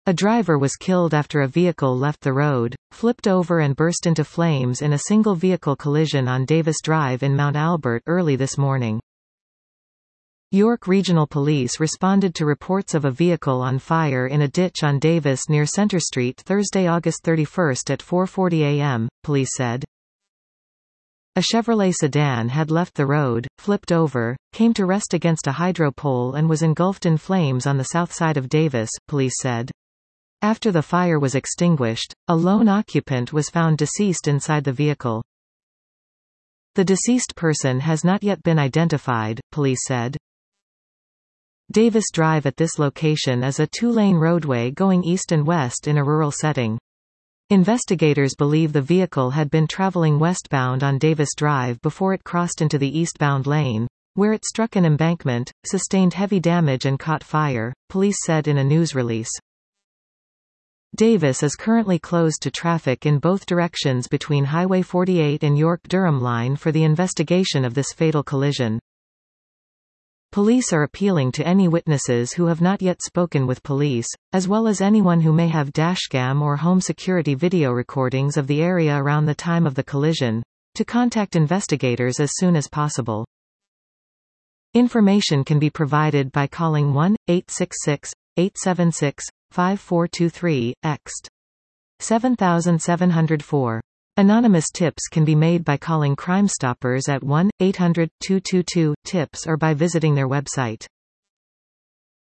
A driver was killed after a vehicle left the road, flipped over and burst into flames in a single-vehicle collision on Davis Drive in Mount Albert early this morning. York Regional Police responded to reports of a vehicle on fire in a ditch on Davis near Center Street Thursday, August 31 at 4:40 a.m., police said. A Chevrolet sedan had left the road, flipped over, came to rest against a hydro pole and was engulfed in flames on the south side of Davis, police said. After the fire was extinguished, a lone occupant was found deceased inside the vehicle. The deceased person has not yet been identified, police said. Davis Drive at this location is a two-lane roadway going east and west in a rural setting. Investigators believe the vehicle had been traveling westbound on Davis Drive before it crossed into the eastbound lane, where it struck an embankment, sustained heavy damage and caught fire, police said in a news release. Davis is currently closed to traffic in both directions between Highway 48 and York-Durham line for the investigation of this fatal collision. Police are appealing to any witnesses who have not yet spoken with police, as well as anyone who may have dashcam or home security video recordings of the area around the time of the collision, to contact investigators as soon as possible. Information can be provided by calling 1-866-876-5423, ext. 7704. Anonymous tips can be made by calling Crime Stoppers at 1-800-222-TIPS or by visiting their website.